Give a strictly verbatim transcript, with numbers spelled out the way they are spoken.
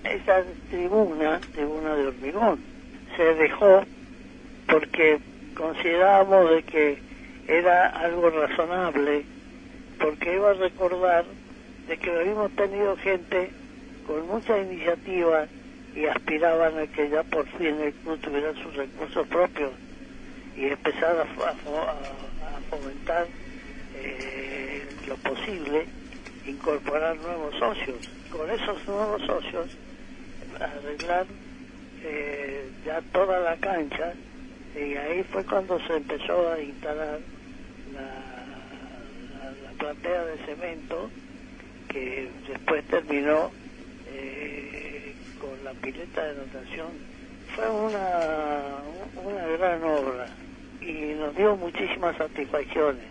esa tribuna, tribuna de hormigón, se dejó porque considerábamos de que era algo razonable, porque iba a recordar de que habíamos tenido gente con mucha iniciativa y aspiraban a que ya por fin el club tuviera sus recursos propios y empezar a, a, a fomentar eh, lo posible, incorporar nuevos socios. Con esos nuevos socios arreglar eh, ya toda la cancha, y ahí fue cuando se empezó a instalar la, la, la platea de cemento, que después terminó eh, con la pileta de natación. Fue una, una gran obra y nos dio muchísimas satisfacciones.